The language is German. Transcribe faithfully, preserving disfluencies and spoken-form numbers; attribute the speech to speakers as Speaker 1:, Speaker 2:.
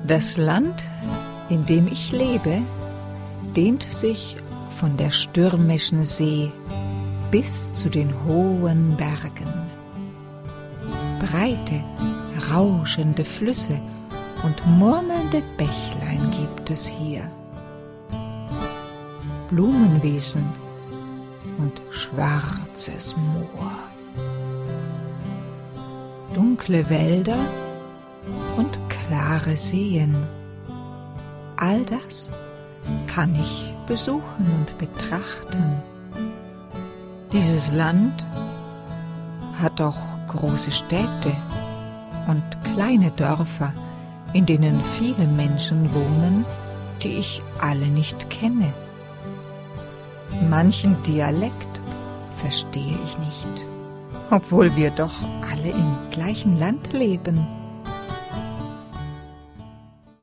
Speaker 1: Das Land, in dem ich lebe, dehnt sich von der stürmischen See bis zu den hohen Bergen. Breite, rauschende Flüsse und murmelnde Bächlein gibt es hier. Blumenwiesen und schwarzes Moor. Dunkle Wälder und klare Seen. All das kann ich besuchen und betrachten. Dieses Land hat auch große Städte und kleine Dörfer, in denen viele Menschen wohnen, die ich alle nicht kenne. Manchen Dialekt verstehe ich nicht, obwohl wir doch alle im gleichen Land leben.